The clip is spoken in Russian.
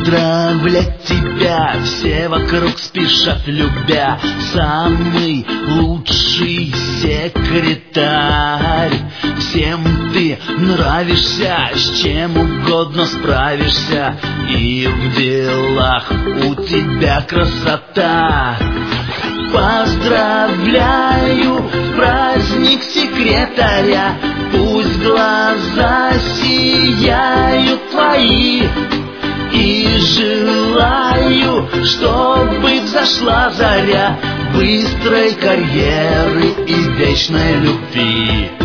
Поздравлять тебя все вокруг спешат, любя. Самый лучший секретарь. Всем ты нравишься, с чем угодно справишься, и в делах у тебя красота. Поздравляю в праздник секретаря, пусть глаза сияют твои. И желаю, чтобы взошла заря быстрой карьеры и вечной любви.